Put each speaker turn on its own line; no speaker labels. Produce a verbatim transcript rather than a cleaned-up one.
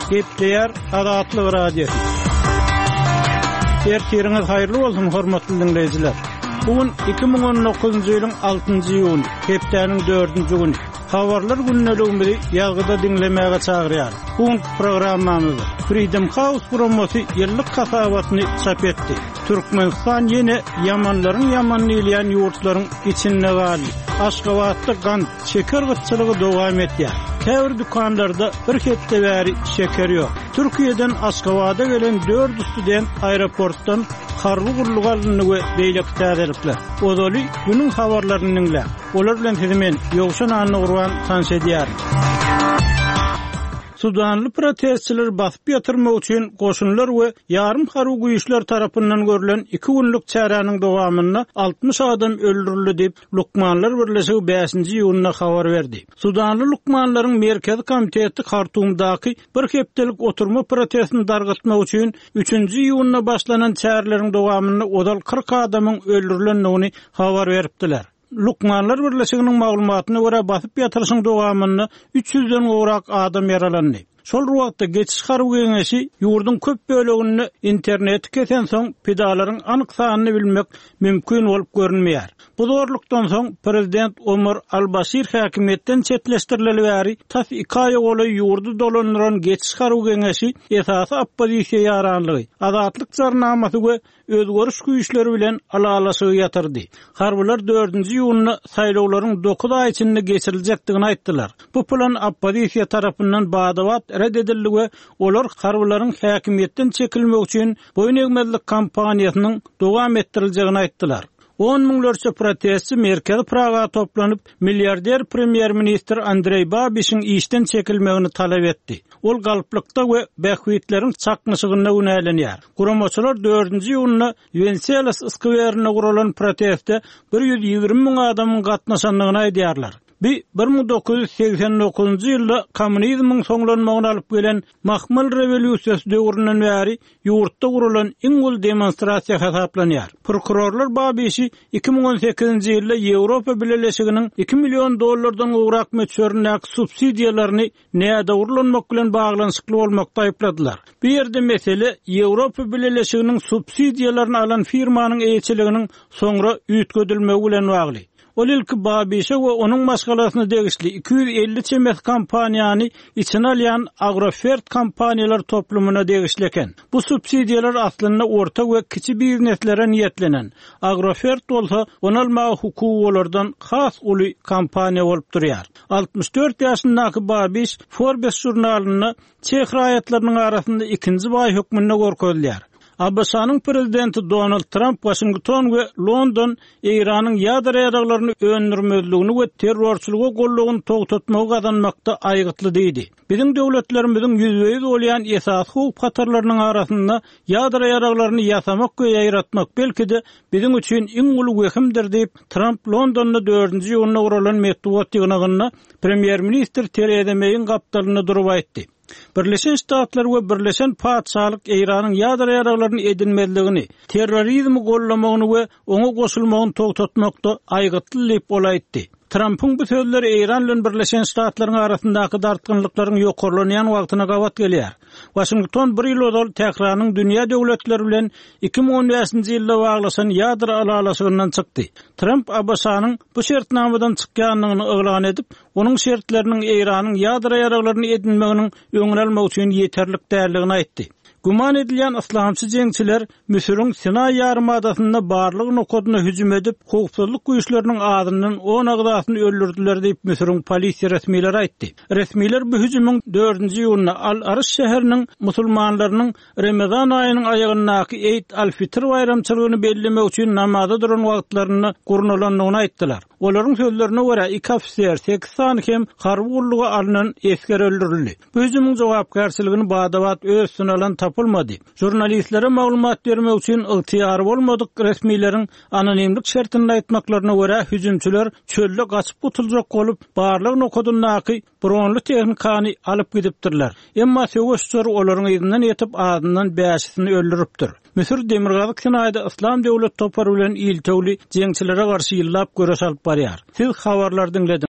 Gepleyer Adatlı Radio. Ertiriniz hayırlı olsun hormatly dinleyijiler. Bugün iki bin on dokuzuncu ýylyň altynjy ýyly, hepdeniň dördünji güni. Habarlar günneligini ýazgyda dinlemäge çagyrýar. Bu programmamyz Freedom House promosy ýyllyk kasabatyny çap etdi. Türkmenistan ýene yamanlaryň yamanlylayan ýurtlaryň içinde galy. Aşgabatda gant şeker gıtçılığı dowam etýär. Täwir dukanlarda bir hepde bäri şeker ýok. Türkiýeden Aşgabata gelen dört student aeroportdan harly gurlugy alynýar beýlek täzelikler. Odaly günüň habarlaryny dinle. Olar bilen hemen ýogşan anyny gurban tanşedýär. Sudanly protestçiler basyp ýatyrmak üçin goşunlar we ýarym haruw güýçler tarapyndan görülen iki günlük çäranyň dowamyna altmış adam öldürildi diýip Lukmanlar Birleşigi beşinji ýylyna habar berdi. Sudanly Lukmanlaryň Merkezi Komiteti Hartumdaky bir hepdelik oturma protestini dargatmak üçin üçünji ýylyna başlanan çärleriň dowamyna odal kırk adamyň öldürilendigini habar beripdiler. Lukmanlar Birleşiginiň maglumatyna görä basyp ýatyryşyň dowamyna üç yüzden gowrak adam yaralandy. Şol wagtda geçiş haruw geňeşi ýurdun köp bölegini internet kesen soň pedalaryň anyk sanyny bilmek mümkin bolup görünmeýär. Bu zorlukdan soň prezident Omar al-Bashir häkimetden çetleşdirileli bäri tas iki aý goly ýurdu dolandyran geçiş haruw geňeşi esasy oppozisiýa ýaranlygy, azatlyk jarnamasy we özgörüş güýçleri bilen alalasy ýatyrdy. Harbylar dördünji ýylyna saýlawlaryň dokuz aý içinde geçirilejekdigini aýtdylar. Bu plan oppozisiýa tarapyndan badawat reddedildi we olar harbylaryň häkimetden çekilmek üçin boyun egmezlik kampaniýasynyň dowam etdirileceğini aýtdylar. on miňlerçe protestçi Merkezi Praga toplanyp milliarder premier minister Andrey Babişiň işden çekilmegini talap etdi. Ol galyplykda we bähwitleriň çakmyşygyna ünälenýär. Guramaçylar dördünji ýylyna Venezuela skwerine guralan protestde bir yüz ýygrimi miň adamyň gatnaşandygyny aýdýarlar. Bir bin dokuz yüz seksen dokuzuncu ýylda kommunizmiň soňlanmagyna alyp gelen Mahmal rewolýusiýasy döwründen bäri ýurtda gurulan iň ul demonstrasiýa hesaplanýar. Prokurorlar Babişi iki bin on sekizinji ýylda Ýewropa Birleşiginiň iki million dollardan gowrak möçberine subsidiýalaryny näde urulanmak bilen baglanyşykly bolmakda aýpladylar. Bu ýerde mesele Ýewropa Birleşiginiň subsidiýalaryny alan firmanyň eýçiliginiň soňra üýtgedilmegi bilen bagly. Ol ilki Babişe we onuň maşgalasyna degişli iki yüz elli çemes kampaniýany içine alýan Agrofert kampaniýalar toplumuna degişli eken. Bu subsidiýalar aslynda orta we kiçi bizneslere niýetlenen. Agrofert bolsa onu almagy hukuky bolardan has uly kampaniýa bolup durýar. altmış dört ýaşyndaky Babiş Forbes jurnalyny Çeх raýatlarynyň arasynda ikinji baý hökmüne gorkezýär. Abbasanyň prezidenti Donald Trump Washington we London Iranyň ýadra ýaraglaryny öndürmezligini we terrorçylyga gollugyny togtatmagy gazanmakda aýgytly diýdi. Biziň döwletlerimiziň ýüzbeýiz bolýan esas hukuk hatarlarynyň arasynda ýadra ýaraglaryny ýasamak we ýaýratmak belki-de biziň üçin iň uly wehimdir diýip Trump Londonda dördünji ýylyna guralan mektup atdygyna premier minister Theresa May'in gapdalyny durup aýtdy. Birleşen Ştatlar we Birleşen Paçalyk Iranyň ýadra ýaraglaryny edinmezligini, terrorizmi gollamagyny we oňa goşulmagyny togtatmakda aýgytly diýip bolaýtdy. Trump'un bu sözleri İran bilen Birleşen Ştatlaryň arasyndaky dartgynlyklaryň ýokarlanýan wagtyna gawat gelýär. Washington bir ýyl ozal Tehranyň dünýä döwletleri bilen iki bin on beşinji ýylda baglaşan ýadra alalasygyndan çykdy. Trump Abbasanyň bu şertnamadan çykýanlygyny eglan edip, onuň şertleriniň İranyň ýadra ýaraglaryny edinmeginiň öňüne almak üçin ýeterlik däldigini aýtdy. Guman edilen islamçı jeňçiler Misiriň Sinay ýarymadasyna barlyk nokodyna hüjüm edip, hukukçylyk güýçleriniň adyndan on agdasyny öldürdiler diýip Misiriň polisiýa resmiýleri aýtdy. Resmiýler bu hüjümüň dördünji ýylyna Al-Arş şäheriniň musulmanlarynyň Ramazan aýynyň aýagyndaky Eid al-Fitr bayramçylygyny bellemek üçin namaza duran wagtlaryny gurnulandygyny aýtdylar. Olaryň sözlerine görä iki ofisier sekiz sany hem harby gurluga alynan esker öldürildi. Bu hüjümüň jogapkärçiligini badawat öz üstüne alan tapylmady. Jurnalistlere maglumat bermek üçin ygtyýary bolmadyk resmiýleriň anonimlik şertini aýtmaklaryna görä hüjümçiler çölde gaçyp gutuljak bolup barlyk nokodundaky bronly tehnikany alyp gidipdirler. Emma söwüşçüler olaryň ýygynyň ýetip adyndan bäşisini öldüripdir. Misir Demirgazyk Sinaýda Islam döwlet topary bilen iltewli jeňçilere garşy ýyllap göreş alyp barýar. Siz habarlar dinlediniz.